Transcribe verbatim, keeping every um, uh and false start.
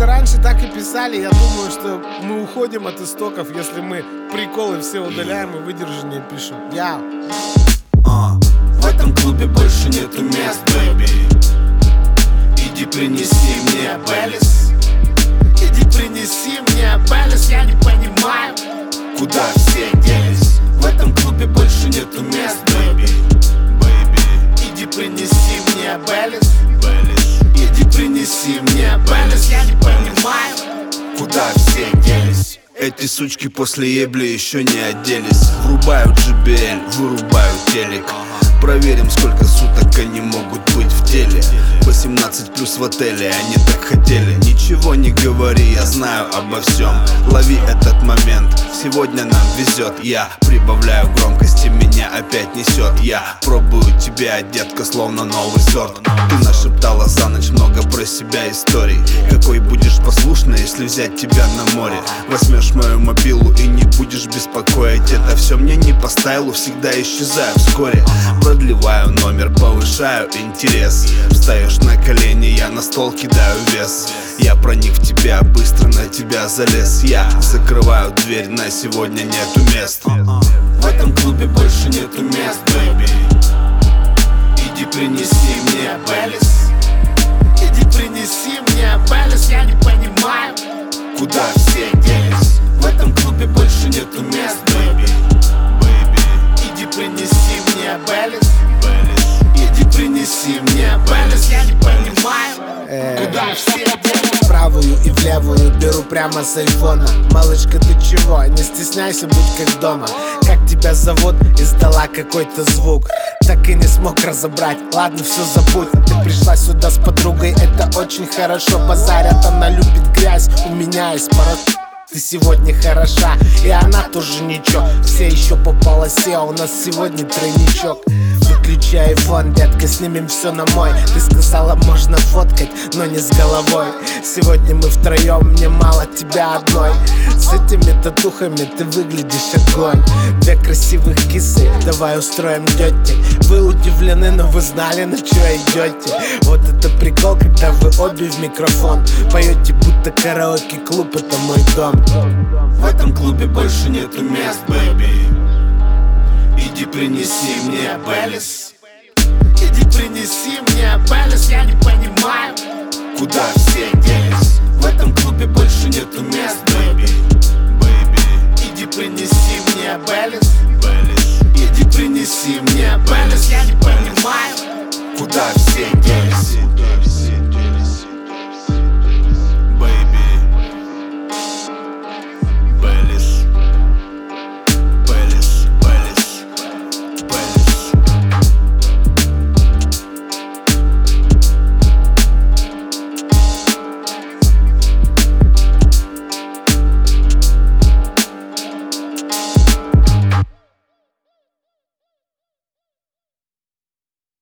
это раньше так и писали. Я думаю, что мы уходим от истоков, если мы приколы все удаляем и выдержаннее пишем. Я. uh, В этом клубе больше нету мест, бэйби. Иди принеси мне Беллис. Иди принеси мне Беллис. Я не понимаю, куда все делись. В этом клубе больше нету мест, бэйби. Иди принеси мне Беллис. Иди принеси мне Беллис. Я не понимаю, куда все делись. Эти сучки после ебли еще не оделись. Врубают джи би эл, вырубают телек. Проверим, сколько суток они могут быть в теле. Восемнадцать плюс в отеле, они так хотели. Ничего не говори, я знаю обо всем. Лови этот момент, сегодня нам везет. Я прибавляю громкости, меня опять несет. Я пробую тебя, детка, словно новый сорт. Ты нашептала за ночь много про себя историй. Какой будешь послушной, если взять тебя на море? Возьмешь мою мобилу и не будешь беспокоить. Это все мне не по стайлу, всегда исчезаю вскоре. Продлеваю номер, повышаю интерес. Встаешь на колени, я на стол кидаю вес. Я проник в тебя, быстро на тебя залез. Я закрываю дверь, на сегодня нету мест. В этом клубе больше нету мест, бэйби. Иди принеси мне Беллис. Иди принеси мне Беллис. Я не понимаю, куда все делись. В этом клубе больше нету мест, бэйби. Иди принеси мне Беллис. Иди принеси мне Беллис. Я не понимаю, куда все делись. В правую и в левую беру прямо с айфона. Малышка, ты чего? Не стесняйся, будь как дома. Как тебя зовут? Издала какой-то звук, так и не смог разобрать. Ладно, все забудь. Ты пришла сюда с подругой, это очень хорошо. Базарят, она любит грязь, у меня есть пара. Ты сегодня хороша, и она тоже ничего. Все еще по полосе, а у нас сегодня тройничок. Выключи айфон, детка, снимем все на мой. Ты сказала, можно фоткать, но не с головой. Сегодня мы втроем, мне мало тебя одной. С этими татухами ты выглядишь огонь. Две красивых кисы, давай устроим тете. Вы удивлены, но вы знали, на что идете. Вот это прикол, когда вы обе в микрофон поете, будто караоке-клуб, это мой дом. В этом клубе больше нету мест, бэйби. Иди принеси мне Беллис. Иди принеси мне Беллис. Я не понимаю, куда все делись.